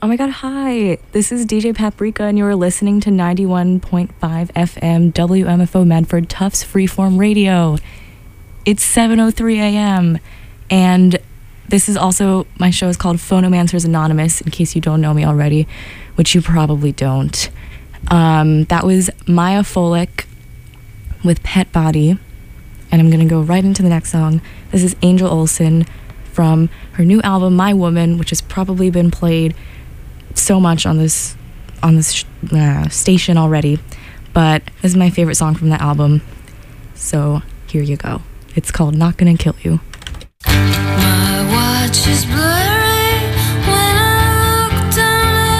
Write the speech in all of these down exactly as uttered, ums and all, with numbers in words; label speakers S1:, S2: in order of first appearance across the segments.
S1: Oh my god, hi. This is D J Paprika and you're listening to ninety-one point five F M W M F O Medford Tufts Freeform Radio. It's seven oh three a.m. and this is also, my show is called Phonomancers Anonymous, in case you don't know me already, which you probably don't. Um, that was Maya Folick with Pet Body, and I'm gonna go right into the next song. This is Angel Olsen from her new album My Woman, which has probably been played so much on this on this uh, station already, but this is my favorite song from the album, so here you go. It's called Not Gonna Kill You.
S2: My watch is blurry when I look down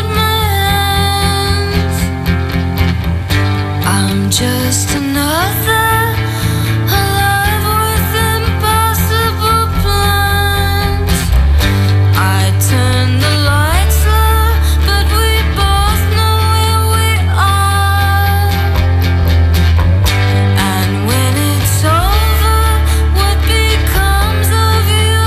S2: at my hands. I'm just another alive with impossible plans. I turn the lights low, but we both know where we are. And when it's over, what becomes of you?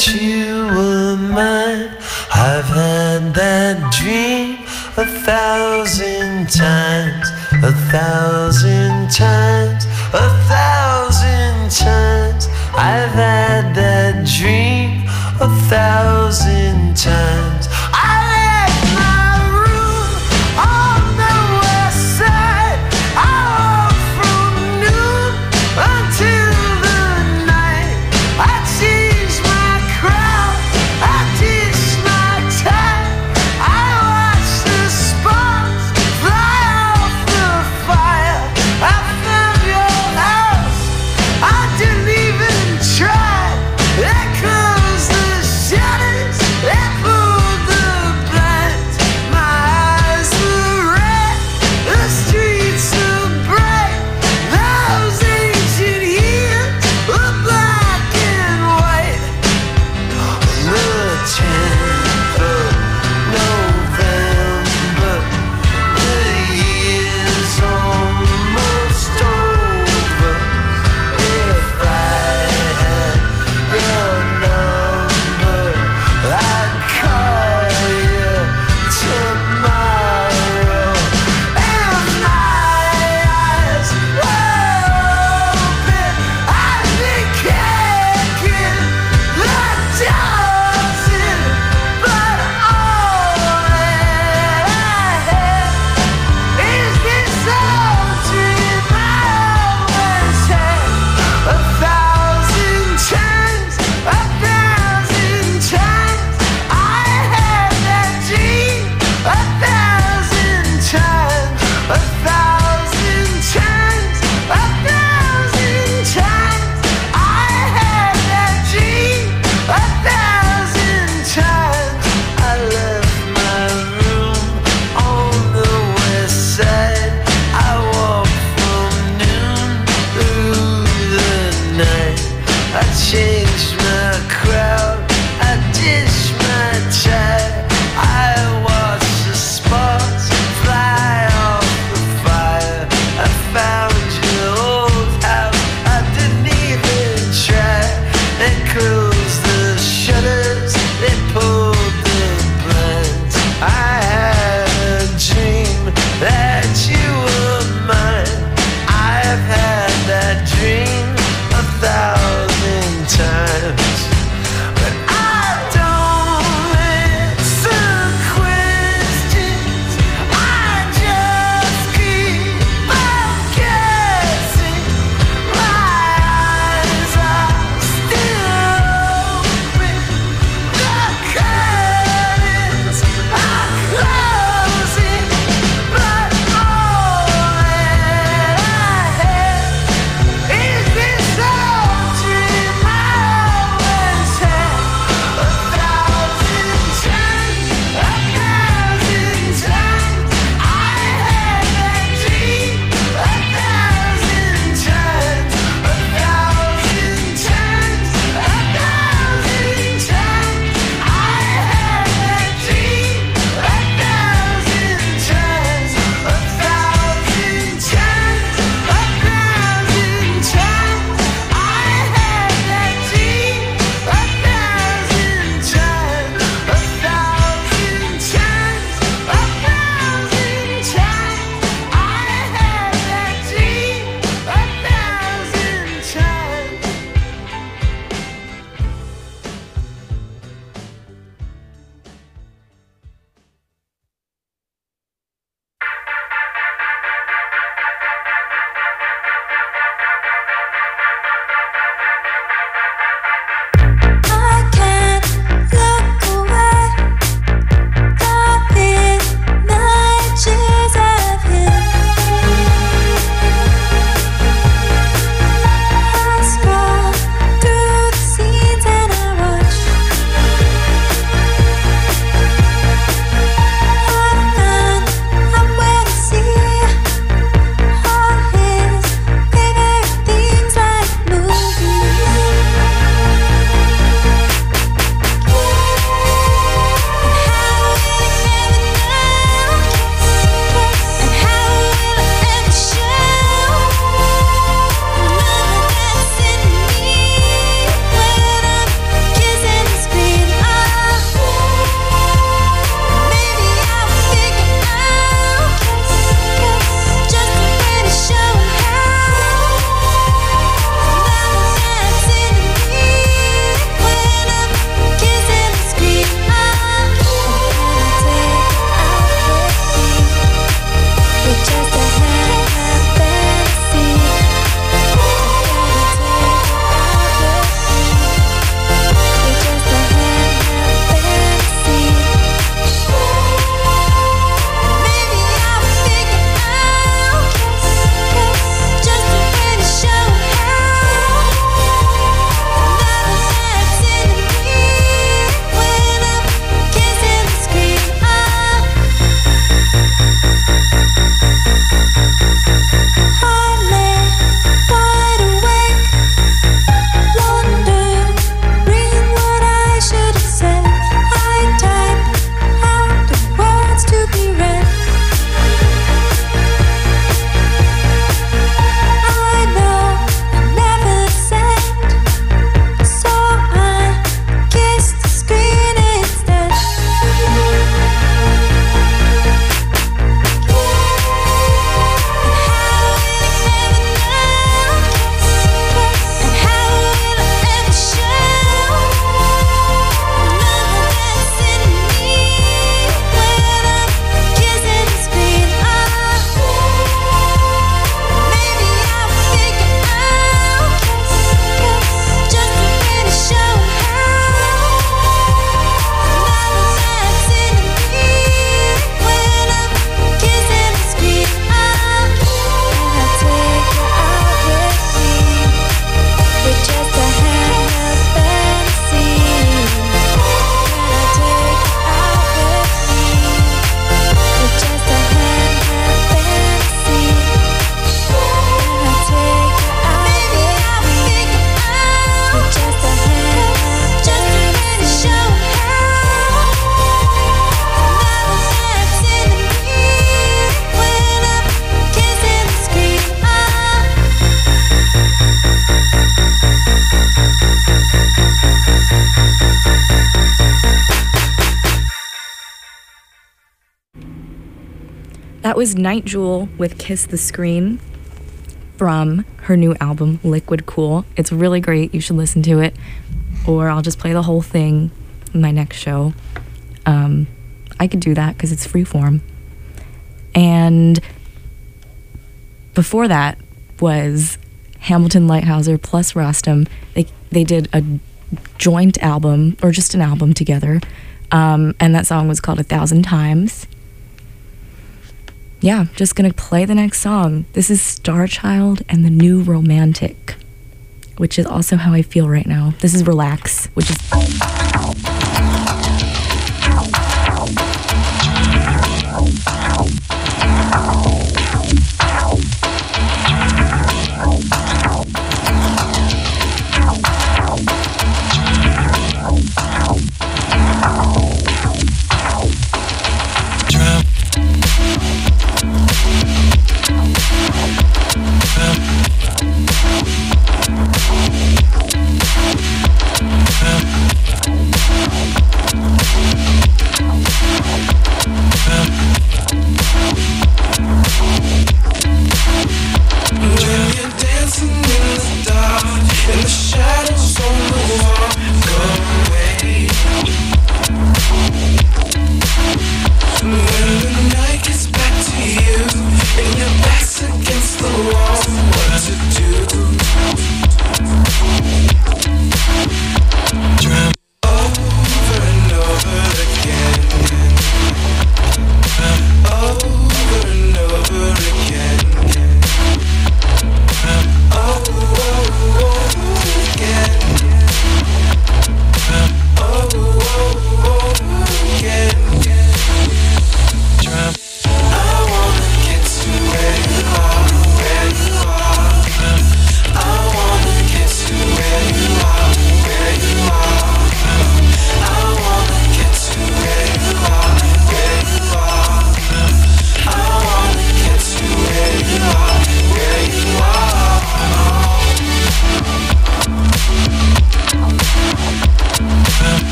S3: that you were mine. I've had that dream a thousand times, a thousand times, a thousand times. I've had that dream a thousand times. I left my room on the west side. I walked from noon until the night. I changed my crown, I ditched my tie. I watched the sparks fly off the fire. I found your house, I didn't even try. There comes the shadows, they pulled
S1: That was Night Jewel with Kiss the Screen from her new album, Liquid Cool. It's really great. You should listen to it. Or I'll just play the whole thing in my next show. Um, I could do that because it's freeform. And before that was Hamilton Lighthouser plus Rostam. They, they did a joint album, or just an album together. Um, and that song was called A Thousand Times. Yeah, just gonna play the next song. This is Starchild and the New Romantic, which is also how I feel right now. This is Relax, which is...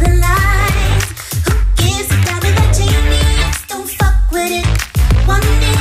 S4: One day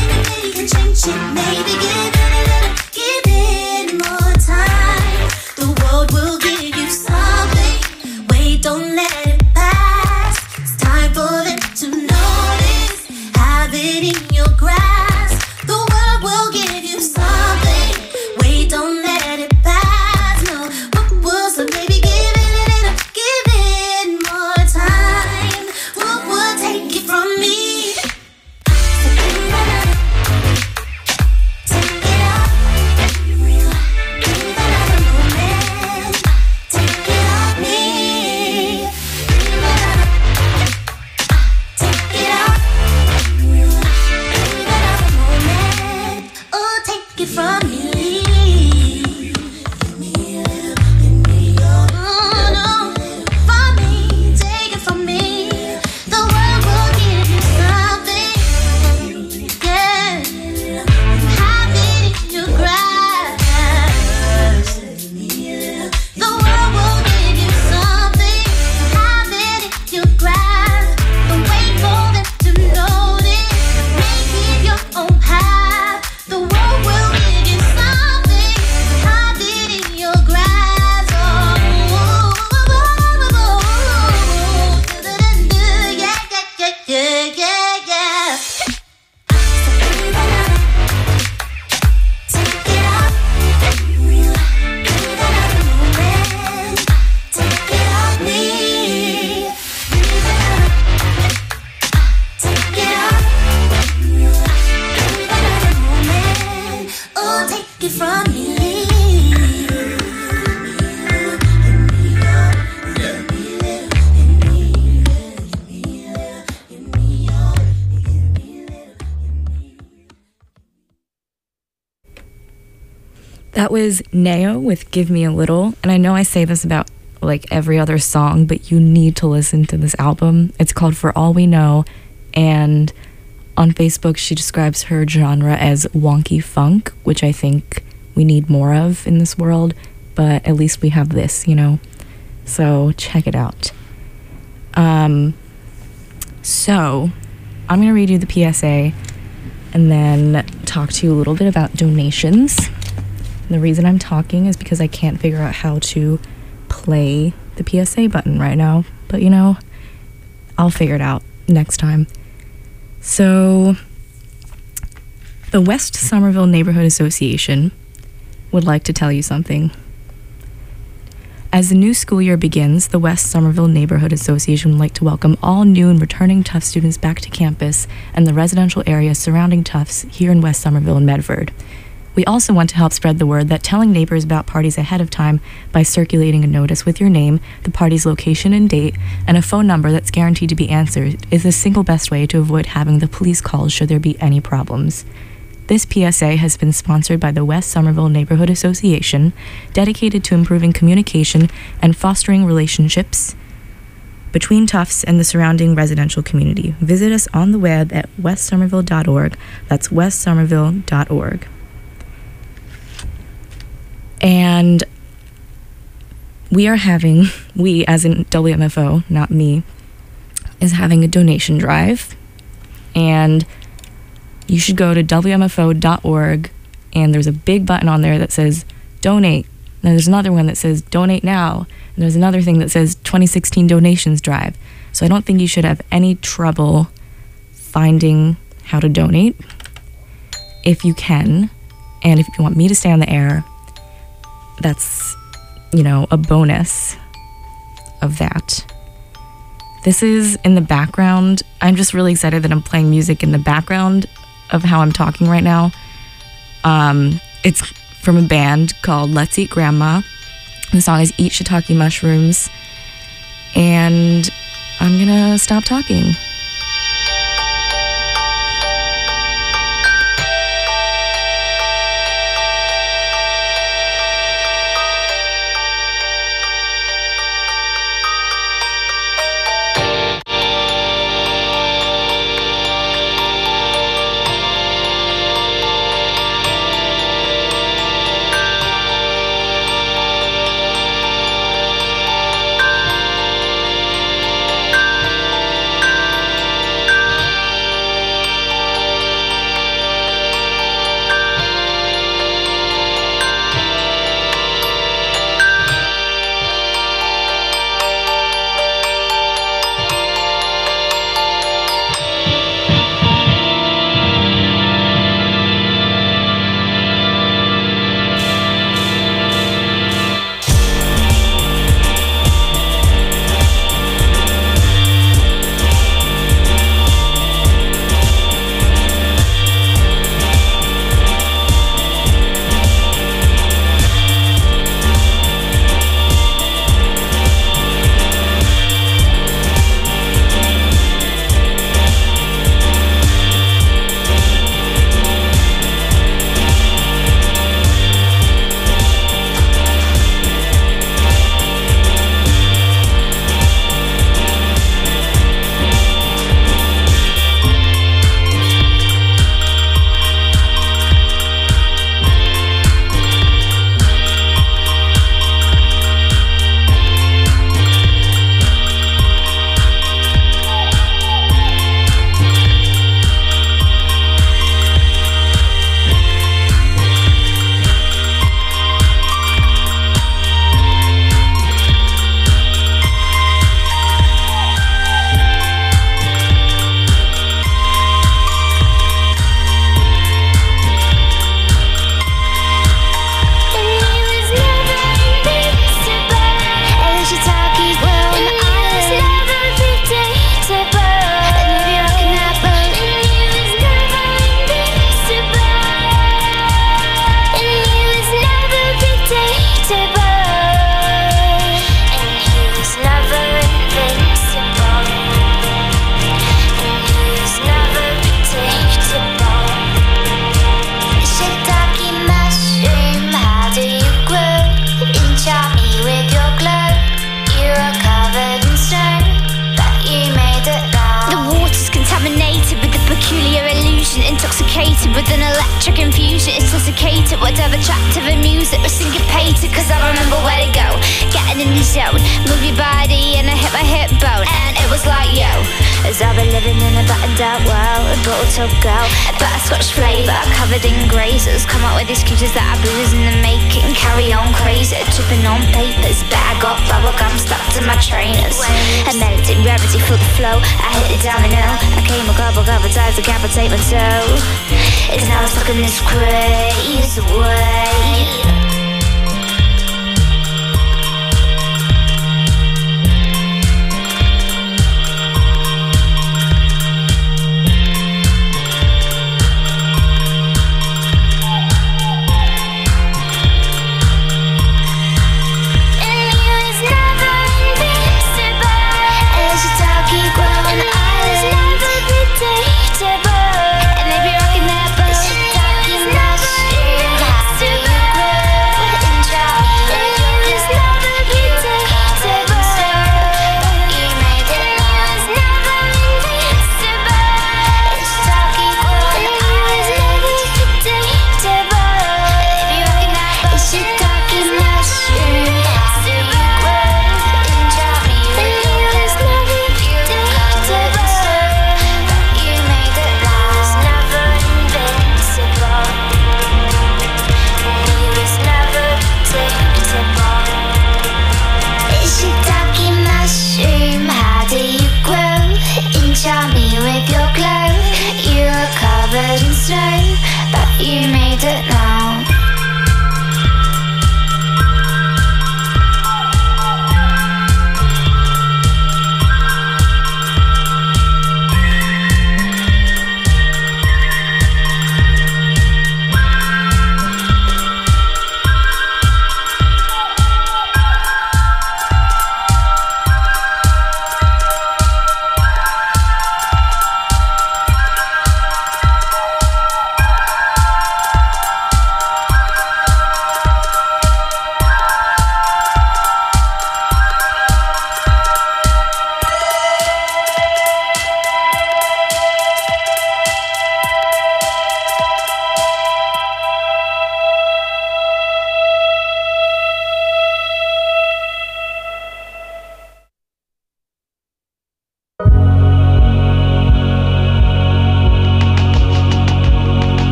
S1: That was Neo with Give Me a Little. And I know I say this about like every other song, but you need to listen to this album. It's called For All We Know. And on Facebook, she describes her genre as wonky funk, which I think we need more of in this world. But at least we have this, you know? So check it out. Um, so I'm going to read you the P S A and then talk to you a little bit about donations. And the reason I'm talking is because I can't figure out how to play the P S A button right now. But, you know, I'll figure it out next time. So, the West Somerville Neighborhood Association would like to tell you something. As the new school year begins, the West Somerville Neighborhood Association would like to welcome all new and returning Tufts students back to campus and the residential area surrounding Tufts here in West Somerville and Medford. We also want to help spread the word that telling neighbors about parties ahead of time by circulating a notice with your name, the party's location and date, and a phone number that's guaranteed to be answered is the single best way to avoid having the police called should there be any problems. This P S A has been sponsored by the West Somerville Neighborhood Association, dedicated to improving communication and fostering relationships between Tufts and the surrounding residential community. Visit us on the web at west somerville dot org. That's west somerville dot org. And we are having, we as in W M F O, not me, is having a donation drive. And you should go to w m f o dot org, and there's a big button on there that says donate. And there's another one that says donate now. And there's another thing that says twenty sixteen donations drive. So I don't think you should have any trouble finding how to donate if you can. And if you want me to stay on the air, that's, you know, a bonus of that. This is in the background. I'm just really excited that I'm playing music in the background of how I'm talking right now. Um, it's from a band called Let's Eat Grandma. The song is Eat Shiitake Mushrooms. And I'm gonna stop talking.
S4: with an electric infusion. It's desiccated, whatever track to the music was syncopated. Cause I remember where to go, getting in the zone, move your body and I hit my hip bone. And it was like, yo, as I've been living in a battened out world, a bottle top girl, a butterscotch flavour, covered in grazers. Come up with excuses that I bruise in the making. Carry on crazy, tripping on papers. Bet I got bubblegum stuck to my trainers. I melted gravity for the flow. I hit the domino. I came a couple couple times to decapitate my toe. It's now stuck in this crazy way.
S2: And they be rocking that boat. Talking that shit.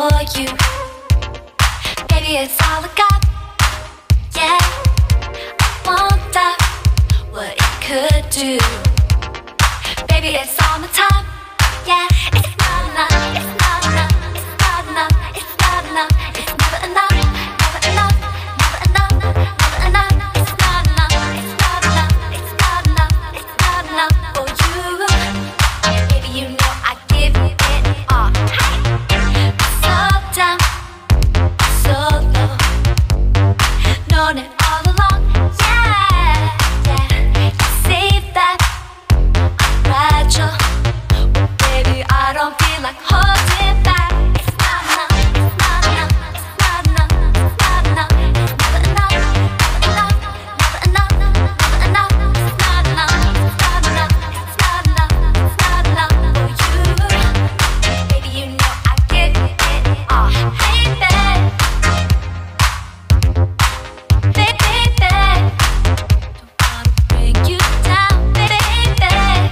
S4: for you. Baby, it's all I got. Yeah, I wonder what it could do. Baby, it's all my time. Yeah, it's not enough, it's not enough, it's not enough, it's not enough, it's never enough, never enough, never enough, never enough, it's not enough, it's not enough, it's not enough, it's not enough for you. Baby, you know I give it all. Hey, so down, so low, known it all along. Yeah, yeah, you say that I'm fragile. Baby, I don't feel like holding back. It's not enough, it's not enough, it's not enough, it's not enough, it's never enough, never enough, never enough, never enough, it's not enough, it's not enough, it's not enough, it's not enough for you. Baby, you know I give it all. Hey, babe, baby, baby, don't wanna bring you down, baby, baby.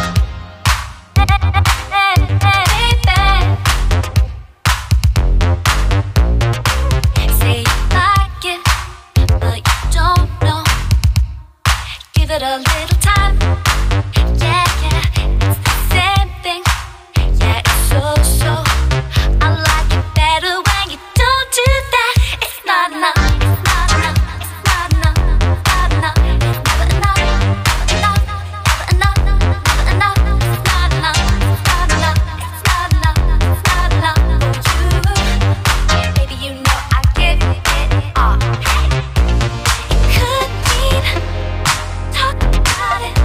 S4: Say you like it, but you don't know. Give it a little time. Yeah, yeah, it's the same thing. Yeah, it's so, so. I like it better when you don't do that. It's not enough, it's not enough, it's not enough, it's not enough, it's never enough, never enough, never enough, never enough, it's not enough, it's not enough, it's not enough, it's not enough for you. Baby, you know I give it all. Hey, it could mean talk about it.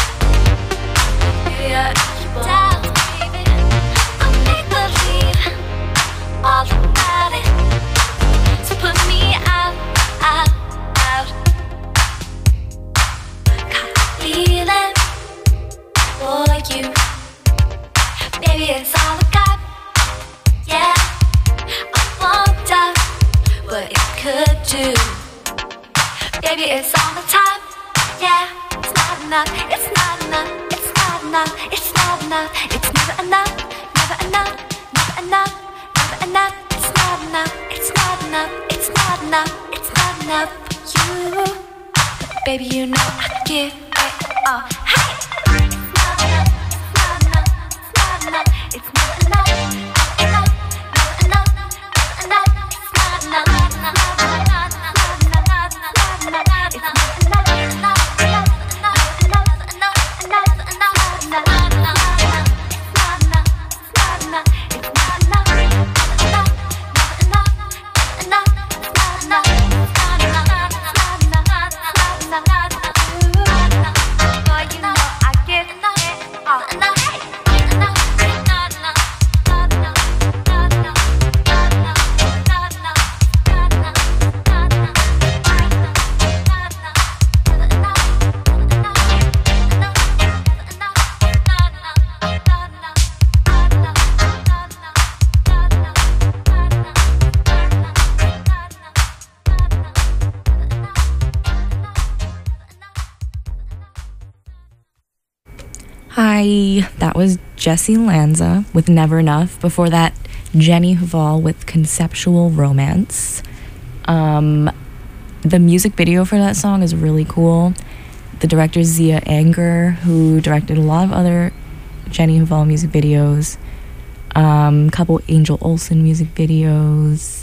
S4: Yeah, keep down, baby. I'll make believe all about it. So put me out, out, out. Got a feeling for you. Baby, it's all I got. Yeah, I wonder what it could do. Baby, it's all the time. Yeah, it's not enough, it's not enough, it's not enough, it's not enough, it's never enough, never enough, never enough, never enough, it's not enough, it's not enough, it's not enough, it's not enough for you. Baby, you know I give it all. Hey! It's not enough, it's not enough, it's not enough, it's never enough, never enough, never enough, never enough, it's not enough, not enough, not enough, not enough, not enough, it's never enough, enough, enough, enough, enough, enough, enough, enough, enough, not enough, not enough, it's not enough, it's not enough, it's not enough, never enough, never enough, never enough, it's not enough, it's not enough, not enough, not enough, not enough, not enough, boy, you know I give it all. Enough, enough, not enough, not enough, not enough, not enough, not enough, not enough, not enough, not enough, never enough, never enough, enough, enough,
S1: Hi, that was Jessie Lanza with Never Enough. Before that, Jenny Hval with Conceptual Romance. Um, the music video for that song is really cool. The director is Zia Anger, who directed a lot of other Jenny Hval music videos. Um, couple Angel Olsen music videos.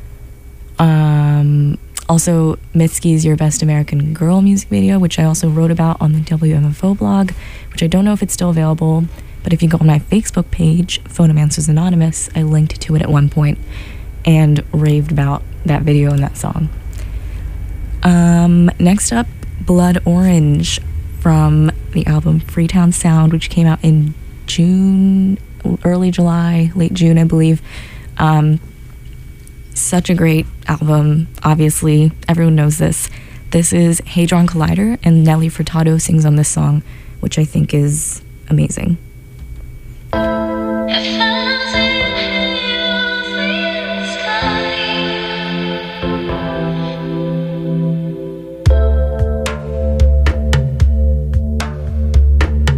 S1: Um, also, Mitski's Your Best American Girl music video, which I also wrote about on the W M F O blog, which I don't know if it's still available, but if you go on my Facebook page, Phonomancers Anonymous, I linked to it at one point and raved about that video and that song. Um, next up, Blood Orange from the album Freetown Sound, which came out in June, early July, late June, I believe. Um, such a great album, obviously. Everyone knows this. This is Hadron Collider, and Nelly Furtado sings on this song, which I think is amazing.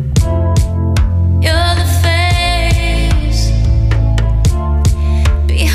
S2: You're the face behind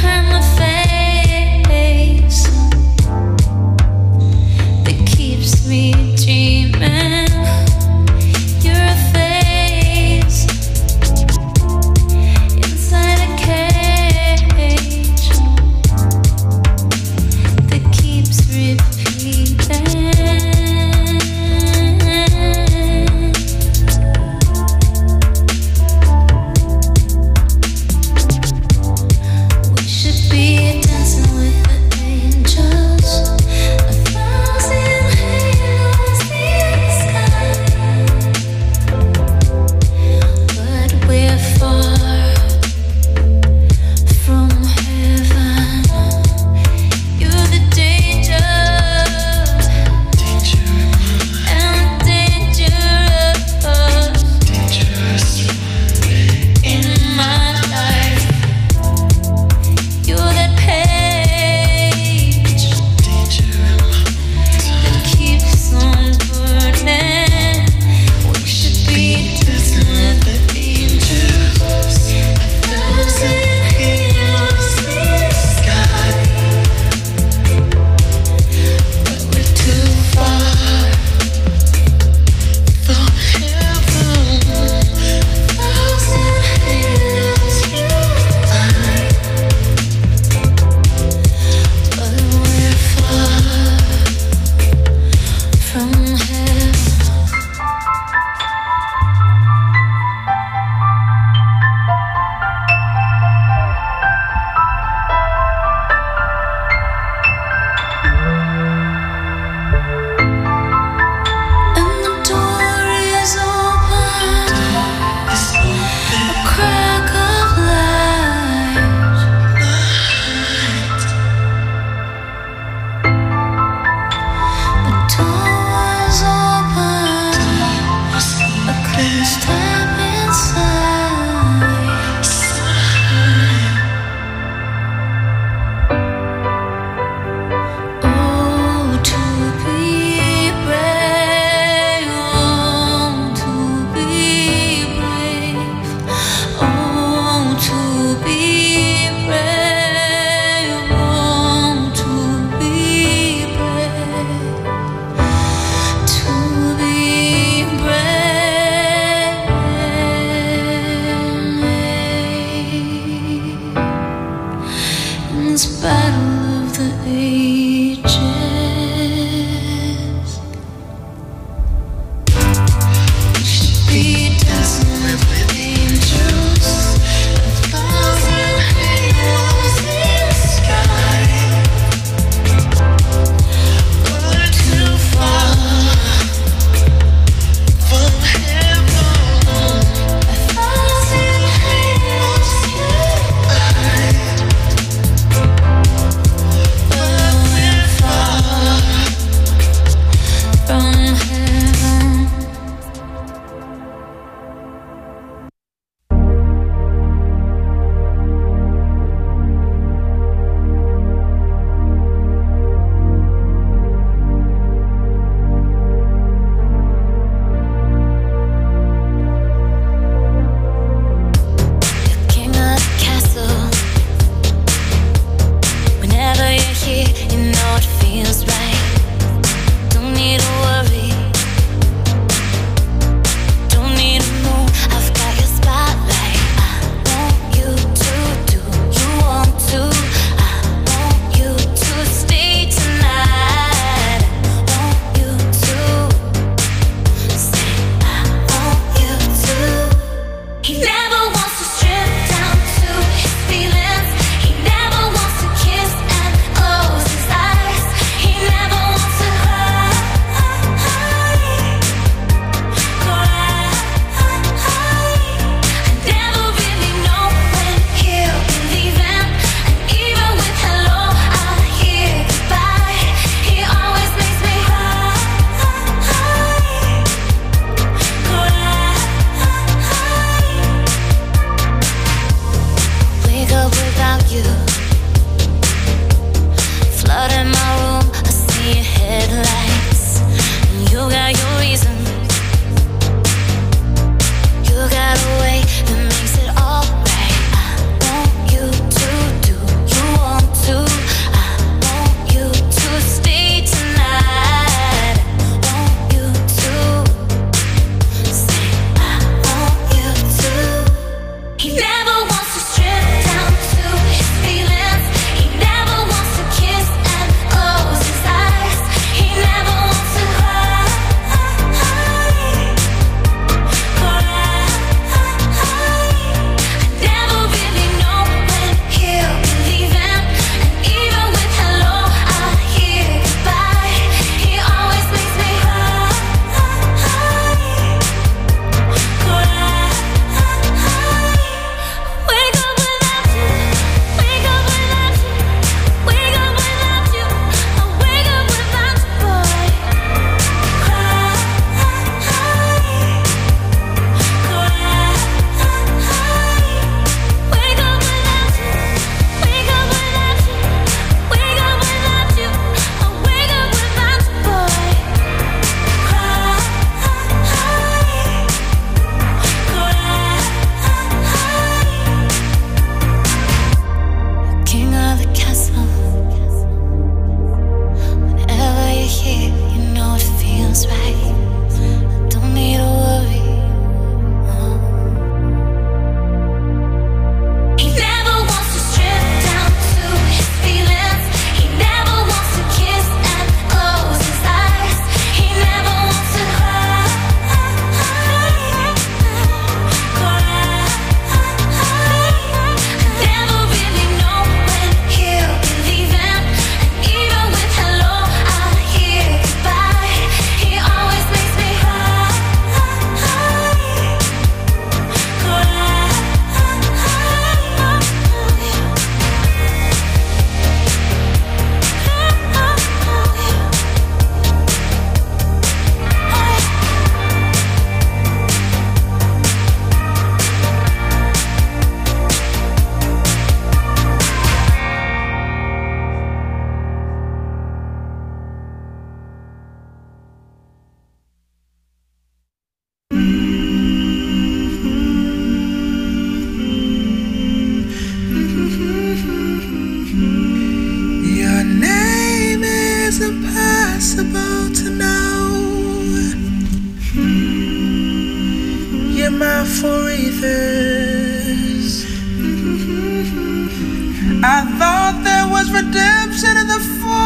S5: perception of the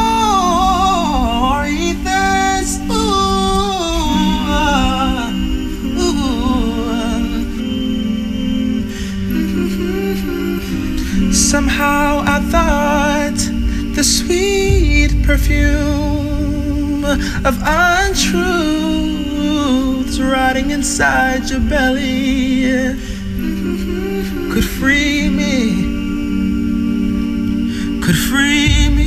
S5: four ethers. Ooh, uh, ooh. Somehow I thought the sweet perfume of untruths rotting inside your belly could free me, could free me.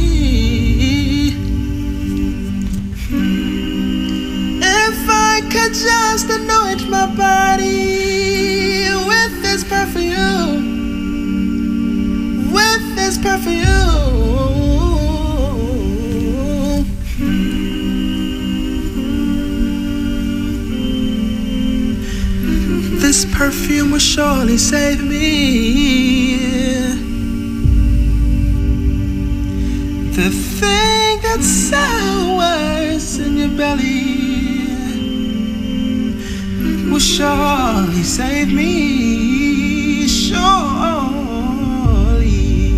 S5: If I could just anoint my body with this perfume, with this perfume, this perfume will surely save me. The thing that sours in your belly will surely save me, surely.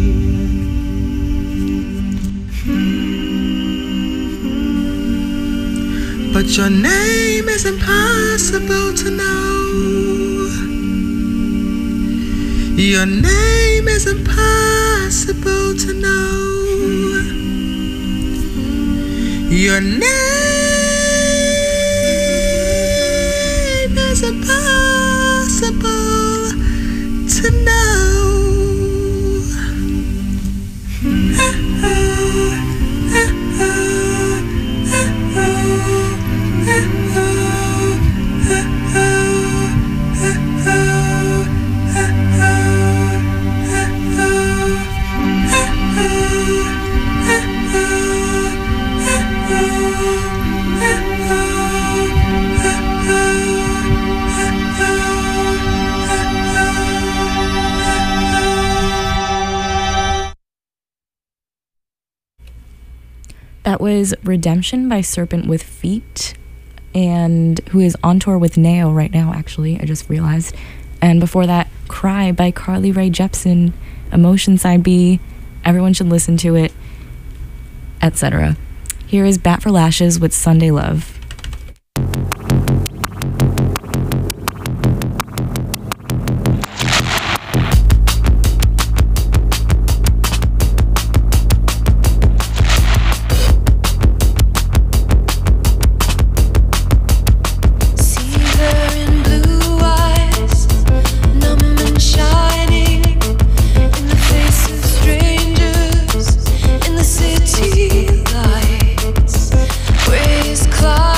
S5: But your name is impossible to know. Your name is impossible to know. Your name is impossible to know.
S1: That was Redemption by Serpent with Feet, and who is on tour with Nao right now, actually, I just realized. And before that, Cry by Carly Rae Jepsen, Emotion Side B, everyone should listen to it, et cetera. Here is Bat for Lashes with Sunday Love.
S2: City lights, raised clouds.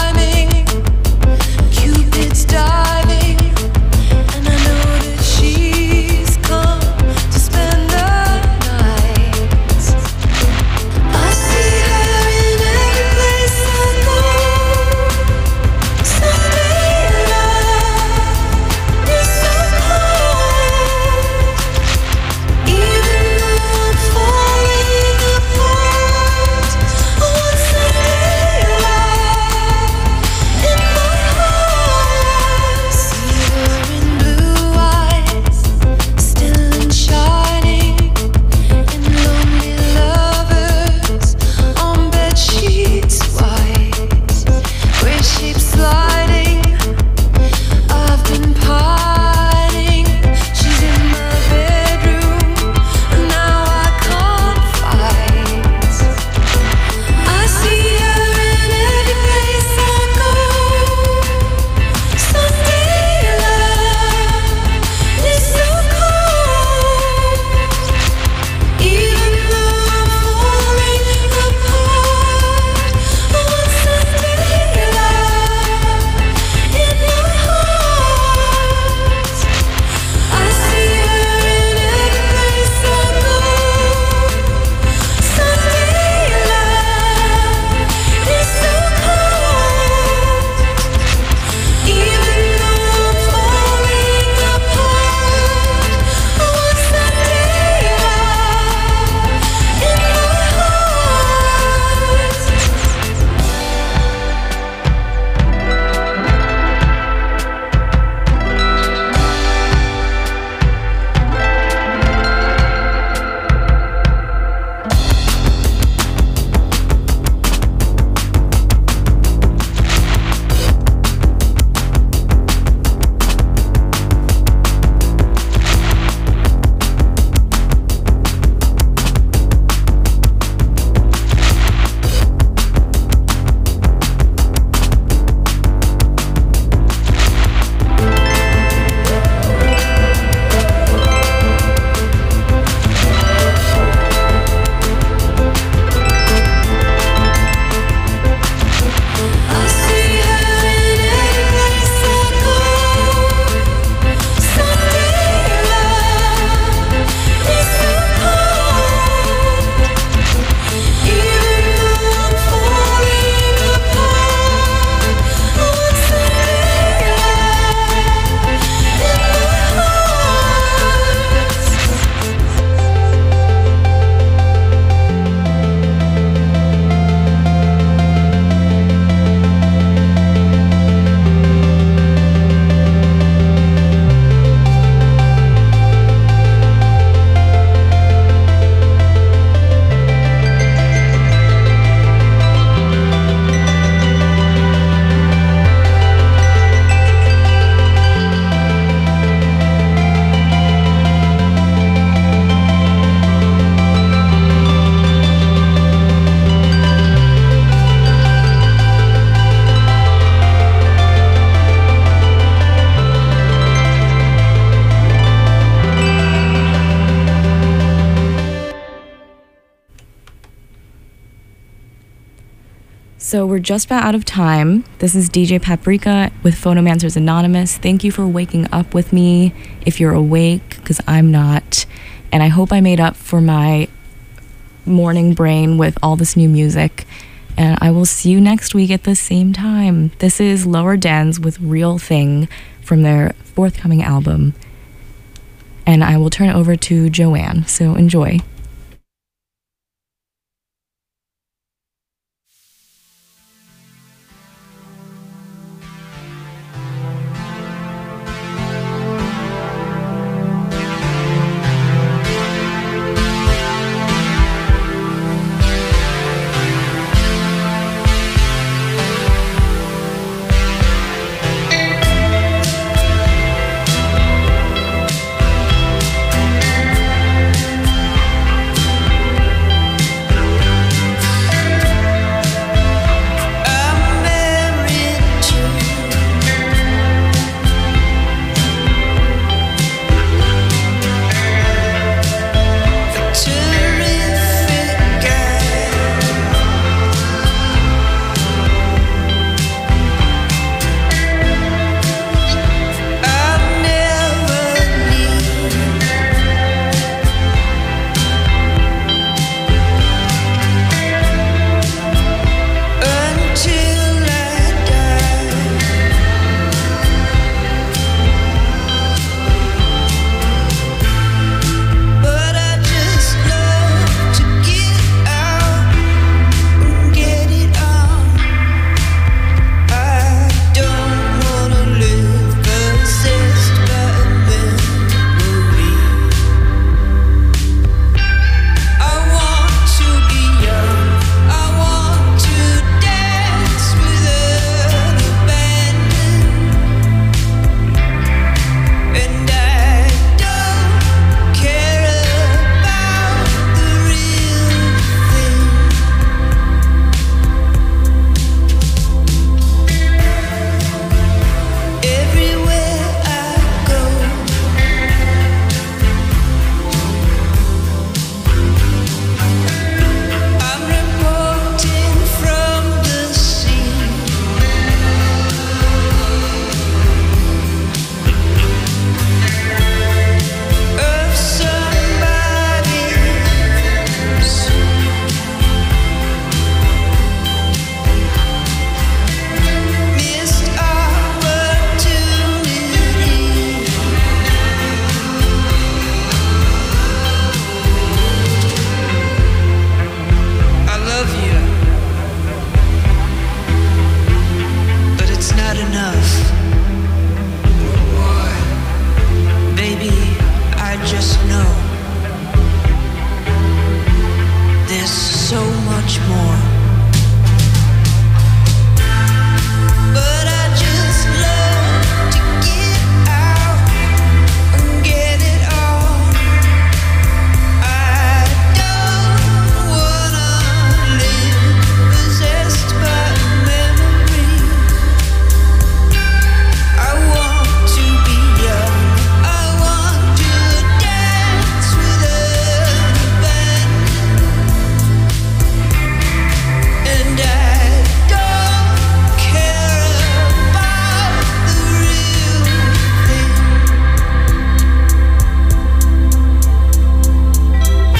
S1: So we're just about out of time. This is D J Paprika with Phonomancers Anonymous. Thank you for waking up with me if you're awake, because I'm not. And I hope I made up for my morning brain with all this new music. And I will see you next week at the same time. This is Lower Dens with Real Thing from their forthcoming album. And I will turn it over to Joanne. So enjoy.